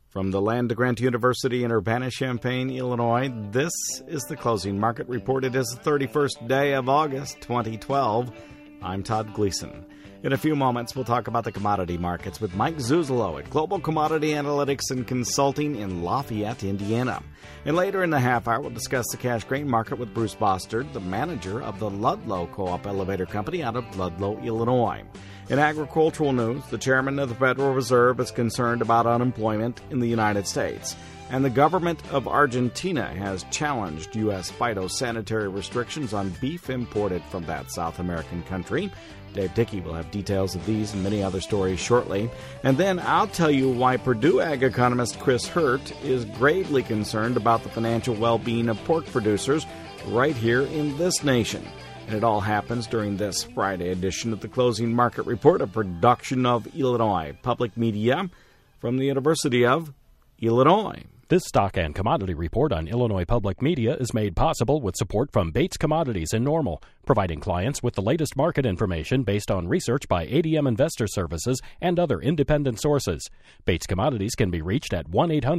From the Land-Grant University in Urbana-Champaign, Illinois, this is the Closing Market Report. It is the 31st day of August, 2012. I'm Todd Gleason. In a few moments, we'll talk about the commodity markets with Mike Zuzolo at Global Commodity Analytics and Consulting in Lafayette, Indiana. And later in the half hour, we'll discuss the cash grain market with Bruce Bostard, the manager of the Ludlow Co-op Elevator Company out of Ludlow, Illinois. In agricultural news, the chairman of the Federal Reserve is concerned about unemployment in the United States. And the government of Argentina has challenged U.S. phytosanitary restrictions on beef imported from that South American country. Dave Dickey will have details of these and many other stories shortly. And then I'll tell you why Purdue ag economist Chris Hurt is gravely concerned about the financial well-being of pork producers right here in this nation. And it all happens during this Friday edition of the Closing Market Report, a production of Illinois Public Media from the University of Illinois. This stock and commodity report on Illinois Public Media is made possible with support from Bates Commodities in Normal, providing clients with the latest market information based on research by ADM Investor Services and other independent sources. Bates Commodities can be reached at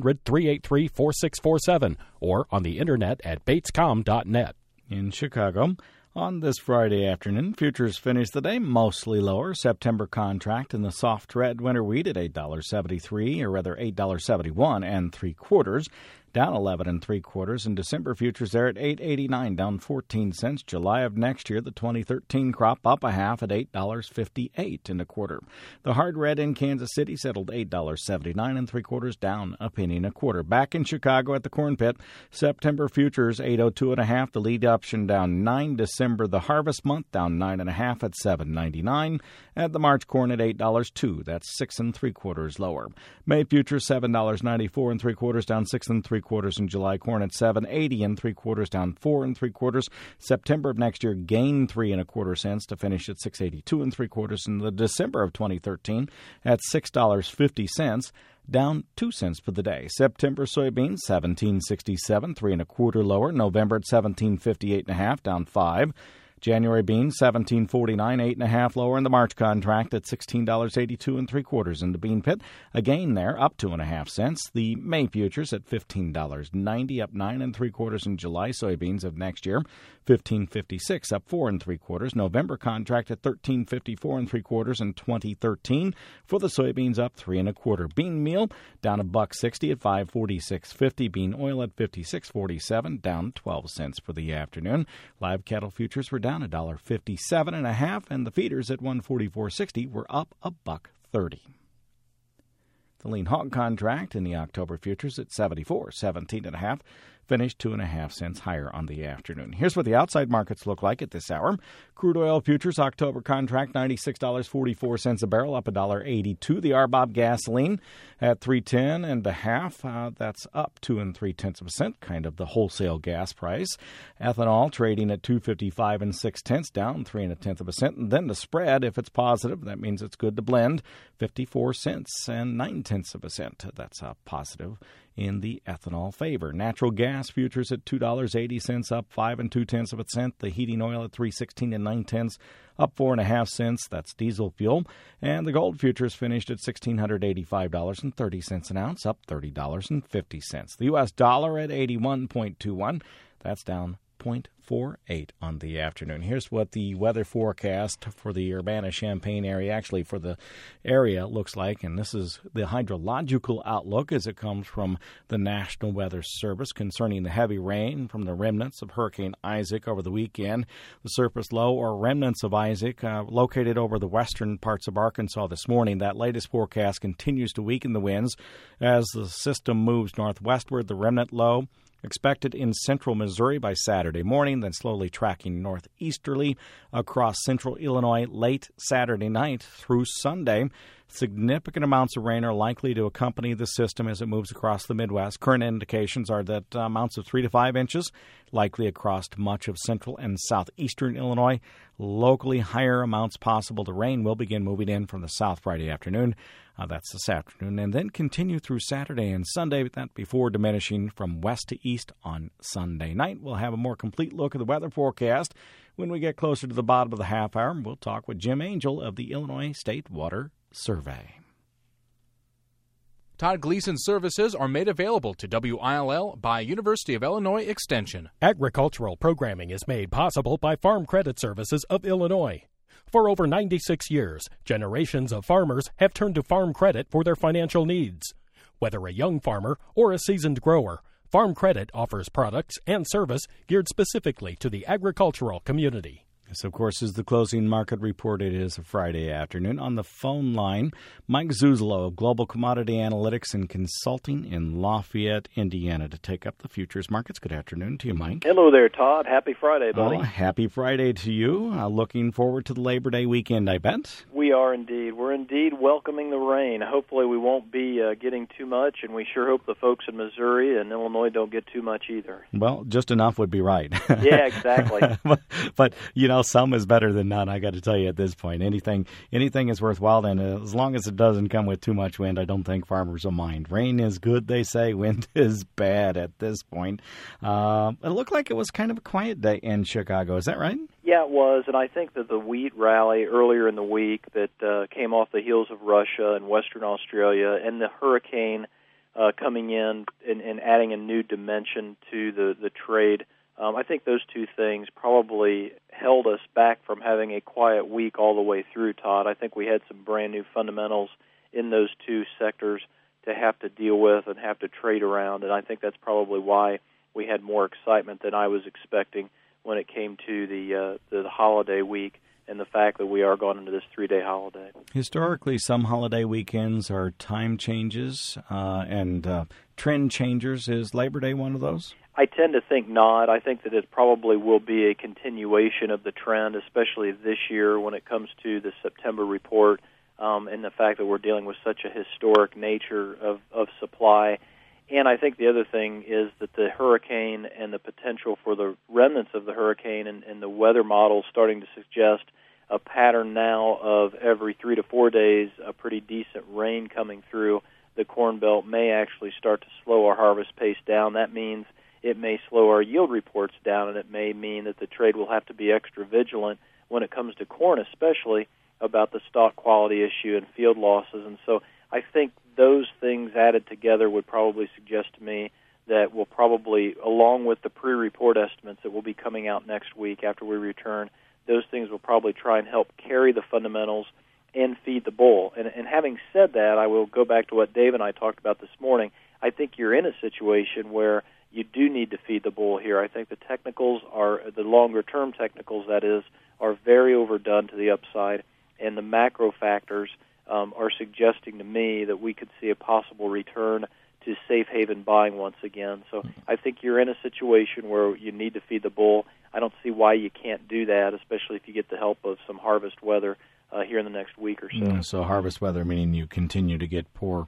1-800-383-4647 or on the internet at batescom.net. In Chicago, on this Friday afternoon, futures finished the day mostly lower. September contract in the soft red winter wheat at $8.73, or rather $8.71 3/4, down 11 3/4. And December futures there at $8.89, down 14 cents. July of next year, the 2013 crop up a half at $8.58 1/4. The hard red in Kansas City settled $8.79 3/4, down a penny 1/4. Back in Chicago at the corn pit, September futures 802 1/2. The lead option down 9. December, the harvest month, down 9 1/2 at $7.99. At the March corn at $8.02. That's 6 3/4 lower. May futures $7.94 3/4, down 6 3/4. In July, corn at $7.80 3/4, down 4 3/4. September of next year gained 3 1/4 cents to finish at $6.82 3/4. In the December of 2013 at $6.50, down 2 cents for the day. September soybeans $17.67, 3 1/4 lower. November at $17.58 1/2, down 5. January beans $17.49, 8 1/2 lower. In the March contract at $16.82 3/4. In the bean pit, a gain there, up 2 1/2 cents. The May futures at $15.90, up 9 3/4. In July soybeans of next year, $15.56, up 4 3/4. November contract at $13.54 3/4. In 2013 for the soybeans, up 3 1/4. Bean meal down $1.60 at $5.4650. Bean oil at $56.47, down 12 cents for the afternoon. Live cattle futures were down $1.57 1/2, and the feeders at $144.60 were up $1.30. The lean hog contract in the October futures at $74.17 1/2, finished 2 1/2 cents higher on the afternoon. Here's what the outside markets look like at this hour. Crude oil futures October contract $96.44 a barrel, up $1.82. The RBOB gasoline at $3.10 1/2. That's up 2 3/10%, kind of the wholesale gas price. Ethanol trading at $2.55 6/10, down 3 1/10%. And then the spread, if it's positive, that means it's good to blend, 54 cents 9/10%. That's a positive in the ethanol favor. Natural gas futures at $2.80, up 5 2/10%. The heating oil at $3.16 9/10, up 4 1/2 cents. That's diesel fuel. And the gold futures finished at $1,685.30 an ounce, up $30.50. The U.S. dollar at 81.21. That's down 0.48 on the afternoon. Here's what the weather forecast for the Urbana-Champaign area, actually for the area, looks like. And this is the hydrological outlook as it comes from the National Weather Service concerning the heavy rain from the remnants of Hurricane Isaac over the weekend. The surface low or remnants of Isaac located over the western parts of Arkansas this morning. That latest forecast continues to weaken the winds as the system moves northwestward. The remnant low expected in central Missouri by Saturday morning, then slowly tracking northeasterly across central Illinois late Saturday night through Sunday. Significant amounts of rain are likely to accompany the system as it moves across the Midwest. Current indications are that amounts of 3 to 5 inches likely across much of central and southeastern Illinois. Locally higher amounts possible. The rain will begin moving in from the south Friday afternoon. That's this afternoon, and then continue through Saturday and Sunday, but that before diminishing from west to east on Sunday night. We'll have a more complete look at the weather forecast when we get closer to the bottom of the half hour. We'll talk with Jim Angel of the Illinois State Water Survey. Todd Gleason's services are made available to WILL by University of Illinois Extension. Agricultural programming is made possible by Farm Credit Services of Illinois. For over 96 years, generations of farmers have turned to Farm Credit for their financial needs. Whether a young farmer or a seasoned grower, Farm Credit offers products and service geared specifically to the agricultural community. This, of course, is the closing market report. It is a Friday afternoon. On the phone line, Mike Zuzolo of Global Commodity Analytics and Consulting in Lafayette, Indiana, to take up the futures markets. Good afternoon to you, Mike. Hello there, Todd. Happy Friday, buddy. Oh, happy Friday to you. Looking forward to the Labor Day weekend, I bet. We are indeed. We're indeed welcoming the rain. Hopefully we won't be getting too much, and we sure hope the folks in Missouri and Illinois don't get too much either. Well, just enough would be right. Yeah, exactly. but, you know, some is better than none, I got to tell you at this point. Anything is worthwhile, and as long as it doesn't come with too much wind, I don't think farmers will mind. Rain is good, they say. Wind is bad at this point. It looked like it was kind of a quiet day in Chicago. Is that right? Yeah, it was, and I think that the wheat rally earlier in the week that came off the heels of Russia and Western Australia and the hurricane coming in and adding a new dimension to the trade, I think those two things probably held us back from having a quiet week all the way through, Todd. I think we had some brand new fundamentals in those two sectors to have to deal with and have to trade around, and I think that's probably why we had more excitement than I was expecting when it came to the holiday week and the fact that we are going into this 3-day holiday. Historically, some holiday weekends are time changes and trend changers. Is Labor Day one of those? I tend to think not. I think that it probably will be a continuation of the trend, especially this year when it comes to the September report and the fact that we're dealing with such a historic nature of supply. And I think the other thing is that the hurricane and the potential for the remnants of the hurricane and the weather models starting to suggest a pattern now of every 3 to 4 days a pretty decent rain coming through the Corn Belt may actually start to slow our harvest pace down. That means it may slow our yield reports down, and it may mean that the trade will have to be extra vigilant when it comes to corn, especially about the stock quality issue and field losses. And so I think those things added together would probably suggest to me that we'll probably, along with the pre-report estimates that will be coming out next week after we return, those things will probably try and help carry the fundamentals and feed the bull. And having said that, I will go back to what Dave and I talked about this morning. I think you're in a situation where you do need to feed the bull here. I think the technicals the longer-term technicals, that is, are very overdone to the upside, and the macro factors are suggesting to me that we could see a possible return to safe haven buying once again. So I think you're in a situation where you need to feed the bull. I don't see why you can't do that, especially if you get the help of some harvest weather here in the next week or so. So harvest weather meaning you continue to get poor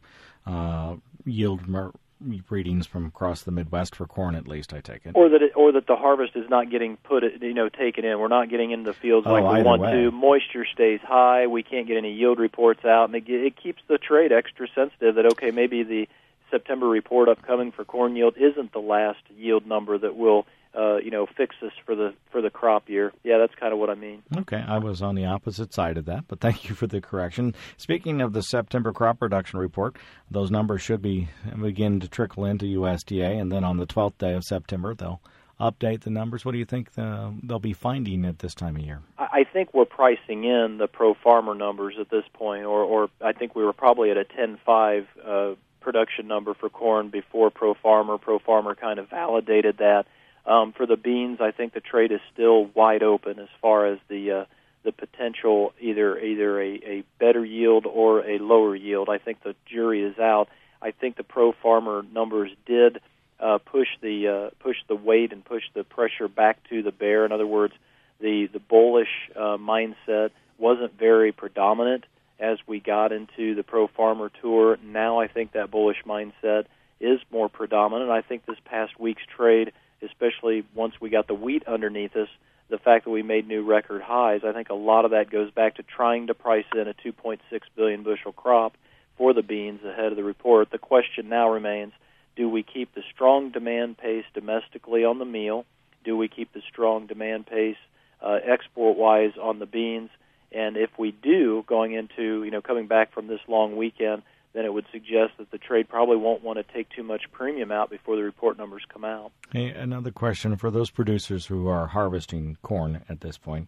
yield readings from across the Midwest for corn, at least, I take it. Or that the harvest is not getting taken in. We're not getting into the fields like we want to. Moisture stays high. We can't get any yield reports out, and it keeps the trade extra sensitive that, okay, maybe the September report upcoming for corn yield isn't the last yield number that will fix us for the crop year. Yeah, that's kind of what I mean. Okay, I was on the opposite side of that, but thank you for the correction. Speaking of the September crop production report, those numbers should begin to trickle into USDA, and then on the 12th day of September, they'll update the numbers. What do you think they'll be finding at this time of year? I think we're pricing in the pro-farmer numbers at this point, or I think we were probably at a 10.5 production number for corn before pro-farmer. Pro-farmer kind of validated that. For the beans, I think the trade is still wide open as far as the potential either a better yield or a lower yield. I think the jury is out. I think the pro-farmer numbers did push the weight and push the pressure back to the bear. In other words, the bullish mindset wasn't very predominant as we got into the pro-farmer tour. Now I think that bullish mindset is more predominant. I think this past week's trade, especially once we got the wheat underneath us, the fact that we made new record highs, I think a lot of that goes back to trying to price in a 2.6 billion bushel crop for the beans ahead of the report. The question now remains, do we keep the strong demand pace domestically on the meal? Do we keep the strong demand pace export-wise on the beans? And if we do, going into, coming back from this long weekend, then it would suggest that the trade probably won't want to take too much premium out before the report numbers come out. Hey, another question for those producers who are harvesting corn at this point.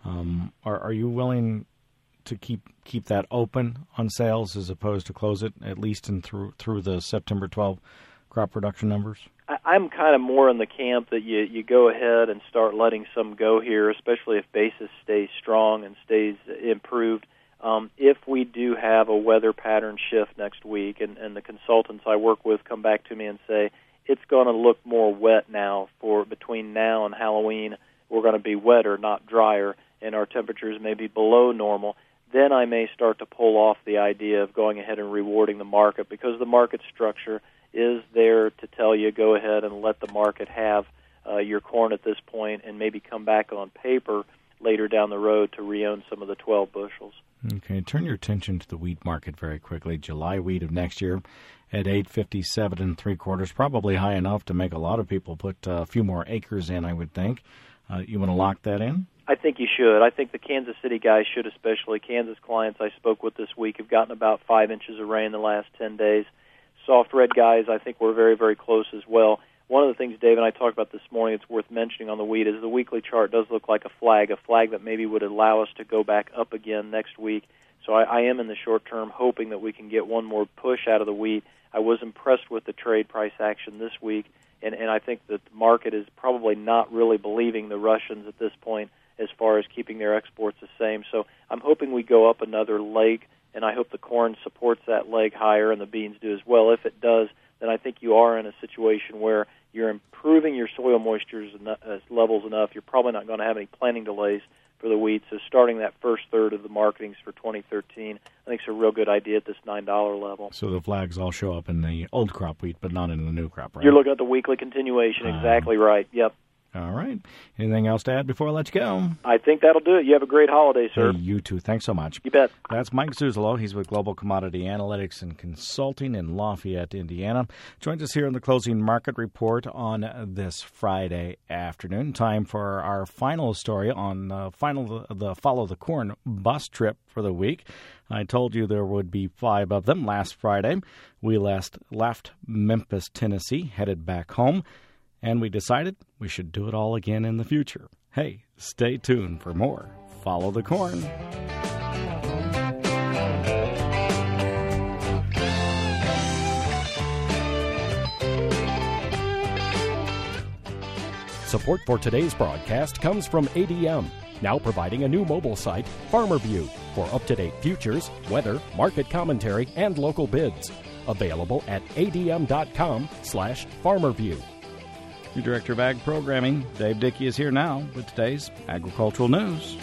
Are you willing to keep that open on sales as opposed to close it, at least through the September 12 crop production numbers? I'm kind of more in the camp that you go ahead and start letting some go here, especially if basis stays strong and stays improved. If we do have a weather pattern shift next week, and the consultants I work with come back to me and say, it's going to look more wet now for between now and Halloween, we're going to be wetter, not drier, and our temperatures may be below normal, then I may start to pull off the idea of going ahead and rewarding the market, because the market structure is there to tell you go ahead and let the market have your corn at this point and maybe come back on paper later down the road to re-own some of the 12 bushels. Okay, turn your attention to the wheat market very quickly. July wheat of next year at 857 3/4, probably high enough to make a lot of people put a few more acres in, I would think. You want to lock that in? I think you should. I think the Kansas City guys should, especially. Kansas clients I spoke with this week have gotten about 5 inches of rain the last 10 days. Soft red guys, I think we're very, very close as well. One of the things Dave and I talked about this morning it's worth mentioning on the wheat is the weekly chart does look like a flag that maybe would allow us to go back up again next week. So I am in the short term hoping that we can get one more push out of the wheat. I was impressed with the trade price action this week, and I think that the market is probably not really believing the Russians at this point as far as keeping their exports the same. So I'm hoping we go up another leg, and I hope the corn supports that leg higher and the beans do as well. If it does, then I think you are in a situation where you're improving your soil moisture levels enough. You're probably not going to have any planting delays for the wheat. So starting that first third of the marketings for 2013, I think is a real good idea at this $9 level. So the flags all show up in the old crop wheat, but not in the new crop, right? You're looking at the weekly continuation. Exactly right. Yep. All right. Anything else to add before I let you go? I think that'll do it. You have a great holiday, sir. Hey, you too. Thanks so much. You bet. That's Mike Zuzolo. He's with Global Commodity Analytics and Consulting in Lafayette, Indiana. Joins us here in the Closing Market Report on this Friday afternoon. Time for our final story on the Follow the Corn bus trip for the week. I told you there would be 5 of them last Friday. We left Memphis, Tennessee, headed back home. And we decided we should do it all again in the future. Hey, stay tuned for more Follow the Corn. Support for today's broadcast comes from ADM, now providing a new mobile site, FarmerView, for up-to-date futures, weather, market commentary, and local bids. Available at adm.com/FarmerView. Your Director of Ag Programming, Dave Dickey, is here now with today's agricultural news.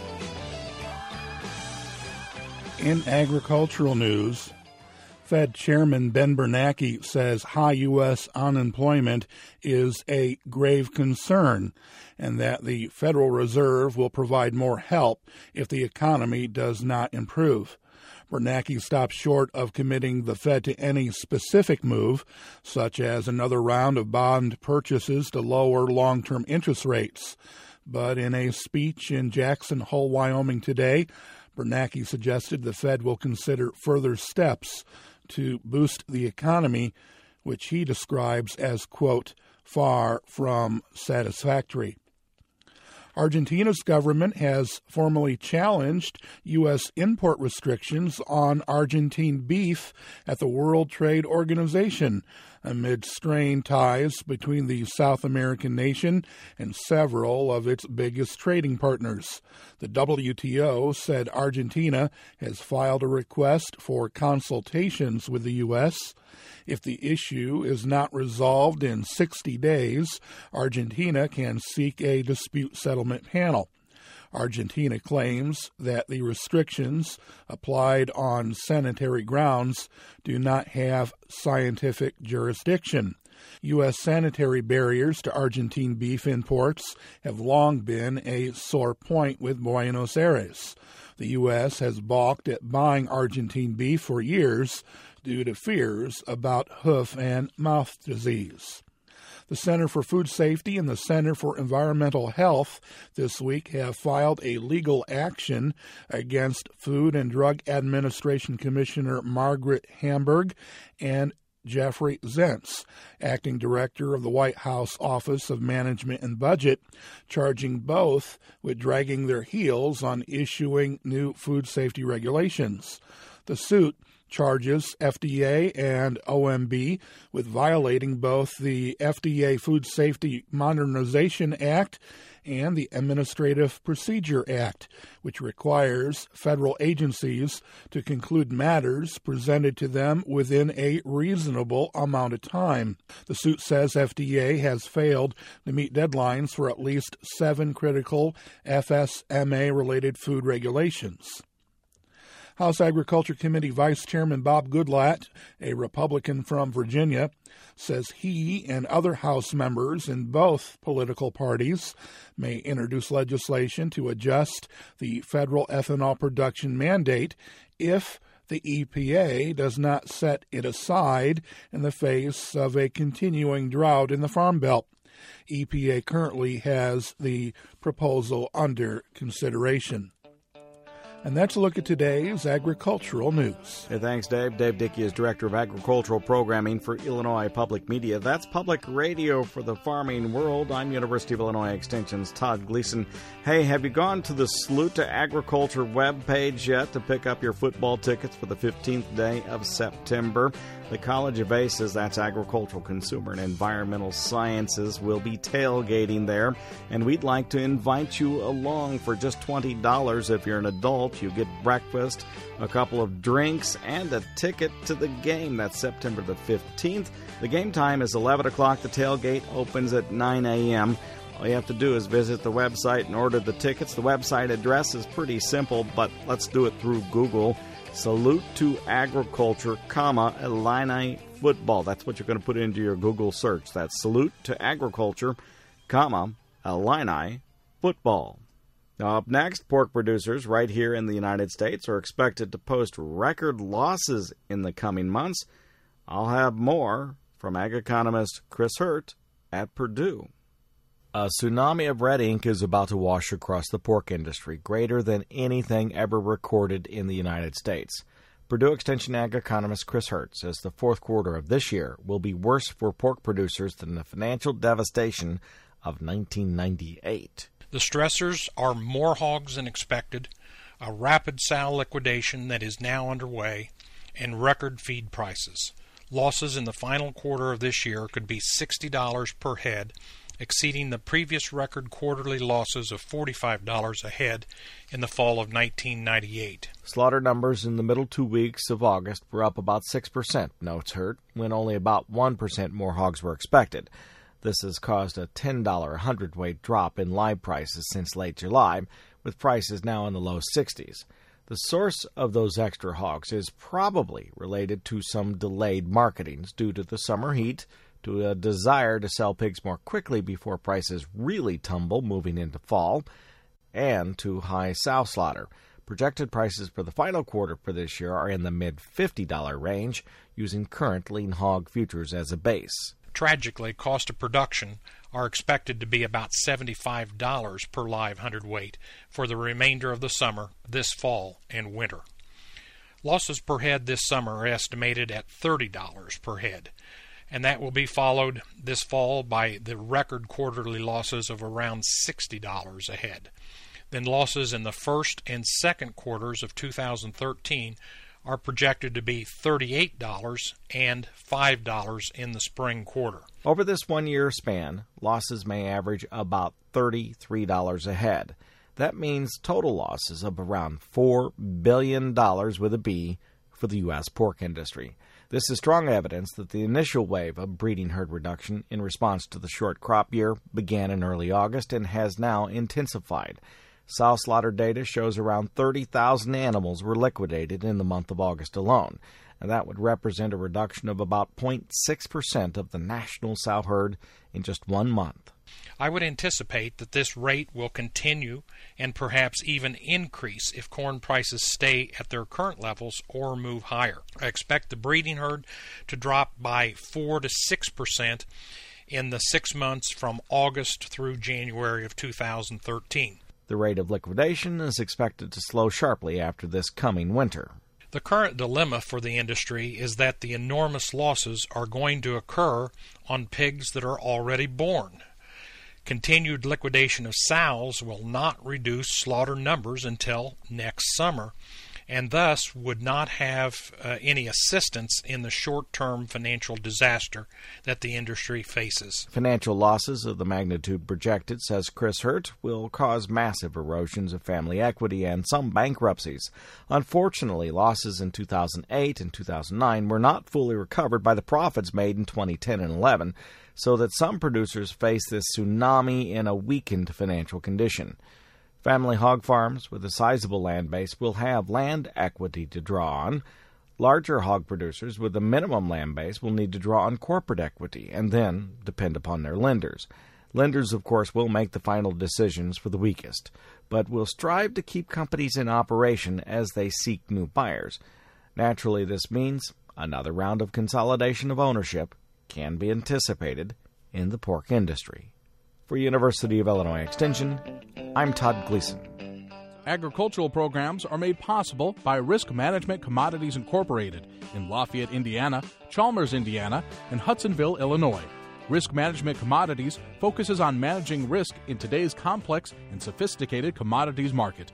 In agricultural news, Fed Chairman Ben Bernanke says high U.S. unemployment is a grave concern and that the Federal Reserve will provide more help if the economy does not improve. Bernanke stopped short of committing the Fed to any specific move, such as another round of bond purchases to lower long-term interest rates. But in a speech in Jackson Hole, Wyoming today, Bernanke suggested the Fed will consider further steps to boost the economy, which he describes as, quote, far from satisfactory. Argentina's government has formally challenged U.S. import restrictions on Argentine beef at the World Trade Organization amid strained ties between the South American nation and several of its biggest trading partners. The WTO said Argentina has filed a request for consultations with the U.S. If the issue is not resolved in 60 days, Argentina can seek a dispute settlement panel. Argentina claims that the restrictions applied on sanitary grounds do not have scientific jurisdiction. U.S. sanitary barriers to Argentine beef imports have long been a sore point with Buenos Aires. The U.S. has balked at buying Argentine beef for years due to fears about hoof and mouth disease. The Center for Food Safety and the Center for Environmental Health this week have filed a legal action against Food and Drug Administration Commissioner Margaret Hamburg and Jeffrey Zients, acting director of the White House Office of Management and Budget, charging both with dragging their heels on issuing new food safety regulations. The suit charges FDA and OMB with violating both the FDA Food Safety Modernization Act and the Administrative Procedure Act, which requires federal agencies to conclude matters presented to them within a reasonable amount of time. The suit says FDA has failed to meet deadlines for at least 7 critical FSMA-related food regulations. House Agriculture Committee Vice Chairman Bob Goodlatte, a Republican from Virginia, says he and other House members in both political parties may introduce legislation to adjust the federal ethanol production mandate if the EPA does not set it aside in the face of a continuing drought in the Farm Belt. EPA currently has the proposal under consideration. And that's a look at today's agricultural news. Hey, thanks, Dave. Dave Dickey is Director of Agricultural Programming for Illinois Public Media. That's public radio for the farming world. I'm University of Illinois Extension's Todd Gleason. Hey, have you gone to the Salute to Agriculture webpage yet to pick up your football tickets for the 15th day of September? The College of ACES, that's Agricultural, Consumer, and Environmental Sciences, will be tailgating there, and we'd like to invite you along for just $20 if you're an adult. You get breakfast, a couple of drinks, and a ticket to the game. That's September the 15th. The game time is 11 o'clock. The tailgate opens at 9 a.m. All you have to do is visit the website and order the tickets. The website address is pretty simple, but let's do it through Google. Salute to Agriculture, Illini Football. That's what you're going to put into your Google search. That's Salute to Agriculture, Illini Football. Now, up next, pork producers right here in the United States are expected to post record losses in the coming months. I'll have more from ag economist Chris Hurt at Purdue. A tsunami of red ink is about to wash across the pork industry, greater than anything ever recorded in the United States. Purdue Extension ag economist Chris Hurt says the fourth quarter of this year will be worse for pork producers than the financial devastation of 1998. The stressors are more hogs than expected, a rapid sow liquidation that is now underway, and record feed prices. Losses in the final quarter of this year could be $60 per head, exceeding the previous record quarterly losses of $45 a head in the fall of 1998. Slaughter numbers in the middle 2 weeks of August were up about 6%, notes Hurt, when only about 1% more hogs were expected. This has caused a $10 hundredweight drop in live prices since late July, with prices now in the low 60s. The source of those extra hogs is probably related to some delayed marketings due to the summer heat, to a desire to sell pigs more quickly before prices really tumble moving into fall, and to high sow slaughter. Projected prices for the final quarter for this year are in the mid-$50 range, using current lean hog futures as a base. Tragically, cost of production are expected to be about $75 per live hundredweight for the remainder of the summer, this fall, and winter. Losses per head this summer are estimated at $30 per head, and that will be followed this fall by the record quarterly losses of around $60 a head. Then losses in the first and second quarters of 2013 are projected to be $38 and $5 in the spring quarter. Over this one-year span, losses may average about $33 a head. That means total losses of around $4 billion with a B for the U.S. pork industry. This is strong evidence that the initial wave of breeding herd reduction in response to the short crop year began in early August and has now intensified. Sow slaughter data shows around 30,000 animals were liquidated in the month of August alone, and that would represent a reduction of about 0.6% of the national sow herd in just 1 month. I would anticipate that this rate will continue and perhaps even increase if corn prices stay at their current levels or move higher. I expect the breeding herd to drop by 4 to 6% in the 6 months from August through January of 2013. The rate of liquidation is expected to slow sharply after this coming winter. The current dilemma for the industry is that the enormous losses are going to occur on pigs that are already born. Continued liquidation of sows will not reduce slaughter numbers until next summer, and thus would not have any assistance in the short-term financial disaster that the industry faces. Financial losses of the magnitude projected, says Chris Hurt, will cause massive erosions of family equity and some bankruptcies. Unfortunately, losses in 2008 and 2009 were not fully recovered by the profits made in 2010 and 11, so that some producers face this tsunami in a weakened financial condition. Family hog farms with a sizable land base will have land equity to draw on. Larger hog producers with a minimum land base will need to draw on corporate equity and then depend upon their lenders. Lenders, of course, will make the final decisions for the weakest, but will strive to keep companies in operation as they seek new buyers. Naturally, this means another round of consolidation of ownership can be anticipated in the pork industry. For University of Illinois Extension, I'm Todd Gleason. Agricultural programs are made possible by Risk Management Commodities Incorporated in Lafayette, Indiana, Chalmers, Indiana, and Hudsonville, Illinois. Risk Management Commodities focuses on managing risk in today's complex and sophisticated commodities market.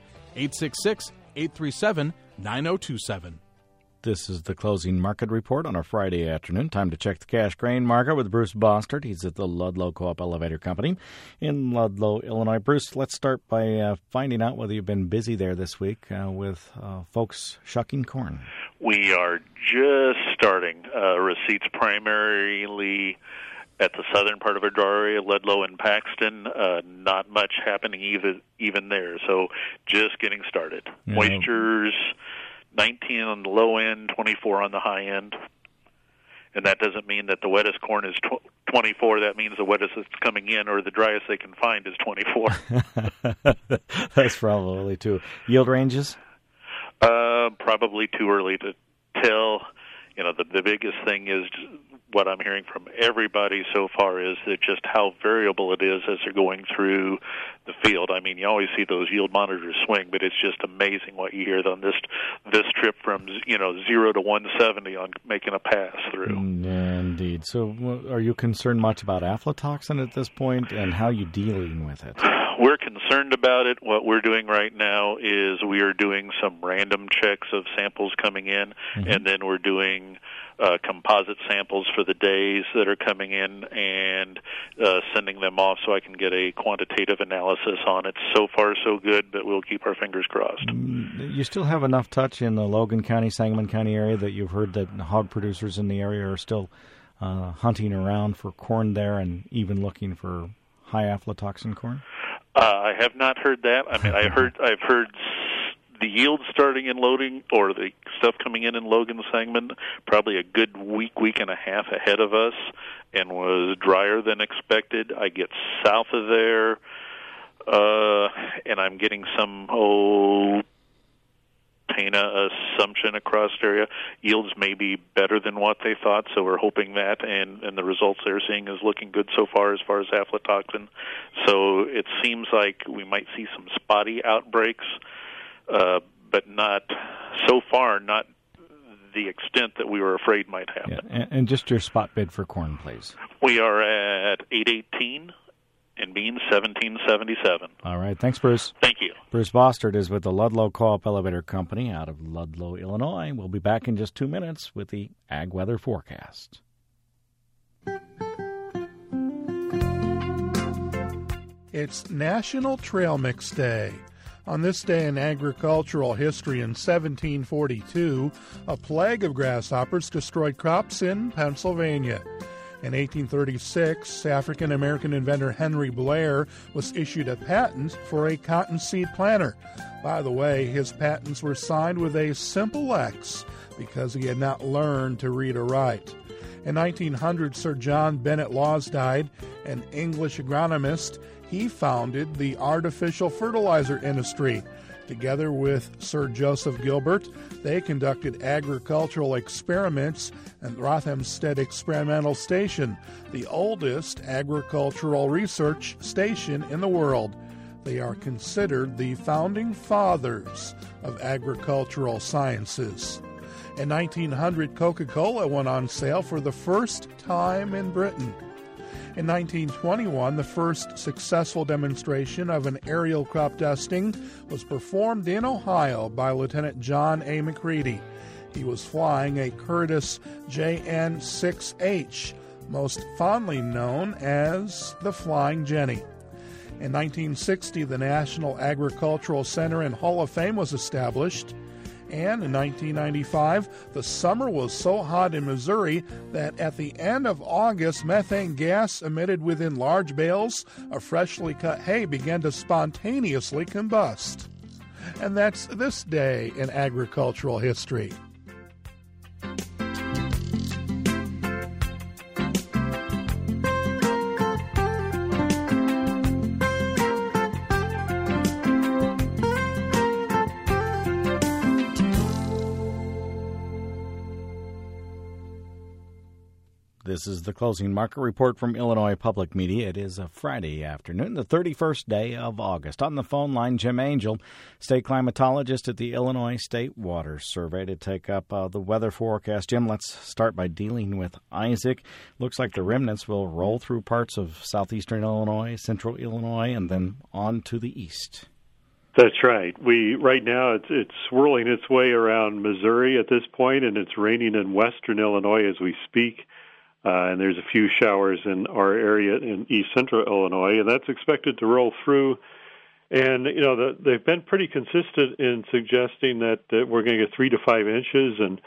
866-837-9027. This is the closing market report on a Friday afternoon. Time to check the cash grain market with Bruce Bostard. He's at the Ludlow Co-op Elevator Company in Ludlow, Illinois. Bruce, let's start by finding out whether you've been busy there this week with folks shucking corn. We are just starting receipts primarily at the southern part of our draw area, Ludlow and Paxton. Not much happening even there, so just getting started. Yeah. Moistures 19 on the low end, 24 on the high end. And that doesn't mean that the wettest corn is 24. That means the wettest that's coming in or the driest they can find is 24. That's probably too. Yield ranges? Probably too early to tell. You know, the biggest thing is what I'm hearing from everybody so far is that just how variable it is as they're going through the field. I mean, you always see those yield monitors swing, but it's just amazing what you hear on this trip from 0 to 170 on making a pass through. Indeed. So, are you concerned much about aflatoxin at this point, and how are you dealing with it? We're concerned about it. What we're doing right now is we are doing some random checks of samples coming in, and then we're doing composite samples for the days that are coming in and sending them off so I can get a quantitative analysis on it. So far, so good, but we'll keep our fingers crossed. You still have enough touch in the Logan County, Sangamon County area that you've heard that hog producers in the area are still hunting around for corn there and even looking for high aflatoxin corn? I have not heard that. I mean, I've heard the yield starting in loading, or the stuff coming in Logan Sangamon, probably a good week and a half ahead of us, and was drier than expected. I get south of there, and I'm getting some Paina assumption across the area. Yields may be better than what they thought, so we're hoping that, and the results they're seeing is looking good so far as aflatoxin. So it seems like we might see some spotty outbreaks, but not so far, not the extent that we were afraid might happen. Yeah, and just your spot bid for corn, please. We are at 818 and beans 1777. All right, thanks, Bruce. Thank you. Bruce Bostard is with the Ludlow Co-op Elevator Company out of Ludlow, Illinois. We'll be back in just 2 minutes with the ag weather forecast. It's National Trail Mix Day. On this day in agricultural history in 1742, a plague of grasshoppers destroyed crops in Pennsylvania. In 1836, African-American inventor Henry Blair was issued a patent for a cottonseed planter. By the way, his patents were signed with a simple X because he had not learned to read or write. In 1900, Sir John Bennett Laws died, an English agronomist. He founded the artificial fertilizer industry. Together with Sir Joseph Gilbert, they conducted agricultural experiments at Rothamsted Experimental Station, the oldest agricultural research station in the world. They are considered the founding fathers of agricultural sciences. In 1900, Coca-Cola went on sale for the first time in Britain. In 1921, the first successful demonstration of an aerial crop dusting was performed in Ohio by Lieutenant John A. McCready. He was flying a Curtiss JN-6H, most fondly known as the Flying Jenny. In 1960, the National Agricultural Center and Hall of Fame was established. And in 1995, the summer was so hot in Missouri that at the end of August, methane gas emitted within large bales of freshly cut hay began to spontaneously combust. And that's this day in agricultural history. This is the closing market report from Illinois Public Media. It is a Friday afternoon, the 31st day of August. On the phone line, Jim Angel, state climatologist at the Illinois State Water Survey, to take up the weather forecast. Jim, let's start by dealing with Isaac. Looks like the remnants will roll through parts of southeastern Illinois, central Illinois, and then on to the east. That's right. Right now it's swirling its way around Missouri at this point, and it's raining in western Illinois as we speak. And there's a few showers in our area in east central Illinois, and that's expected to roll through. And, they've been pretty consistent in suggesting that we're going to get 3 to 5 inches, and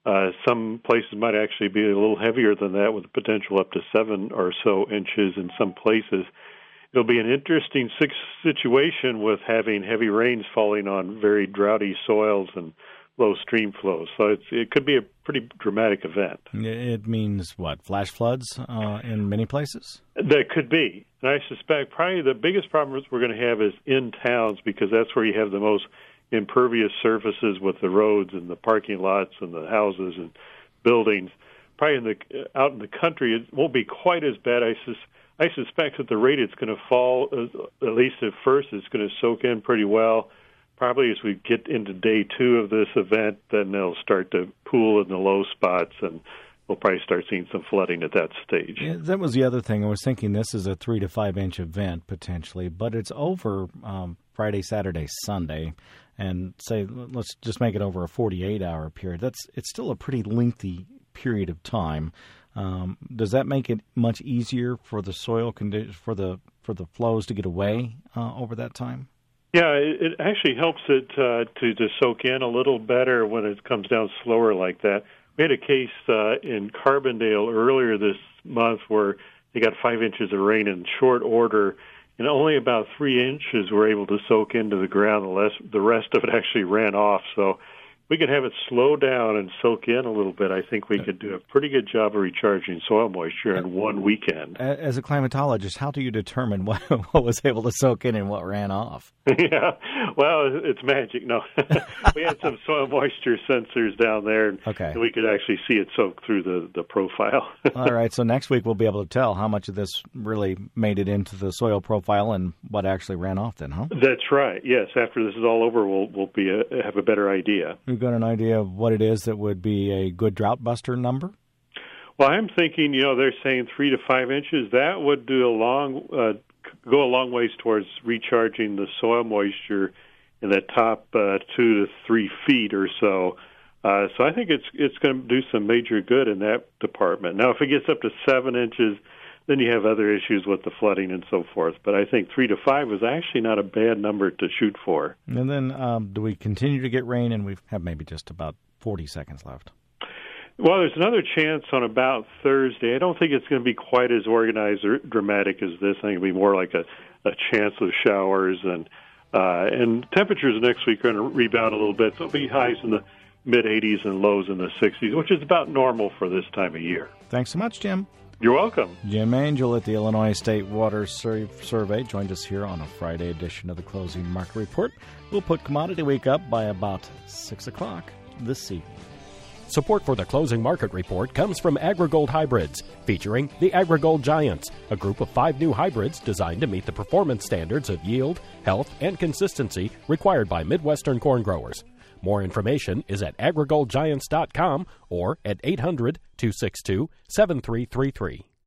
some places might actually be a little heavier than that, with potential up to 7 or so inches in some places. It'll be an interesting situation with having heavy rains falling on very droughty soils and low stream flows. So it could be a pretty dramatic event. It means what? Flash floods in many places? That could be. And I suspect probably the biggest problem we're going to have is in towns, because that's where you have the most impervious surfaces with the roads and the parking lots and the houses and buildings. Probably out in the country, it won't be quite as bad. I suspect at the rate it's going to fall, at least at first, it's going to soak in pretty well. Probably as we get into day 2 of this event, then they'll start to pool in the low spots, and we'll probably start seeing some flooding at that stage. Yeah, that was the other thing. I was thinking this is a 3 to 5 inch event potentially, but it's over Friday, Saturday, Sunday, and say let's just make it over a 48-hour period. It's still a pretty lengthy period of time. Does that make it much easier for the soil for the flows to get away over that time? Yeah, it actually helps it to soak in a little better when it comes down slower like that. We had a case in Carbondale earlier this month where they got 5 inches of rain in short order, and only about 3 inches were able to soak into the ground. The rest of it actually ran off. So we could have it slow down and soak in a little bit. I think we could do a pretty good job of recharging soil moisture in one weekend. As a climatologist, how do you determine what was able to soak in and what ran off? Yeah, well, it's magic. No, we had some soil moisture sensors down there, and we could actually see it soak through the profile. All right, so next week we'll be able to tell how much of this really made it into the soil profile and what actually ran off then, huh? That's right, yes. After this is all over, we'll have a better idea. You've got an idea of what it is that would be a good drought buster number? Well, I'm thinking, they're saying 3 to 5 inches. That would do go a long ways towards recharging the soil moisture in the top 2 to 3 feet or so. So I think it's going to do some major good in that department. Now, if it gets up to 7 inches, then you have other issues with the flooding and so forth. But I think 3 to 5 is actually not a bad number to shoot for. And then do we continue to get rain? And we have maybe just about 40 seconds left. Well, there's another chance on about Thursday. I don't think it's going to be quite as organized or dramatic as this. I think it'll be more like a chance of showers. And temperatures next week are going to rebound a little bit. So it'll be highs in the mid-80s and lows in the 60s, which is about normal for this time of year. Thanks so much, Jim. You're welcome. Jim Angel at the Illinois State Water Survey joined us here on a Friday edition of the Closing Market Report. We'll put Commodity Week up by about 6 o'clock this evening. Support for the Closing Market Report comes from AgriGold Hybrids, featuring the AgriGold Giants, a group of 5 new hybrids designed to meet the performance standards of yield, health, and consistency required by Midwestern corn growers. More information is at agrigoldgiants.com or at 800-262-7333.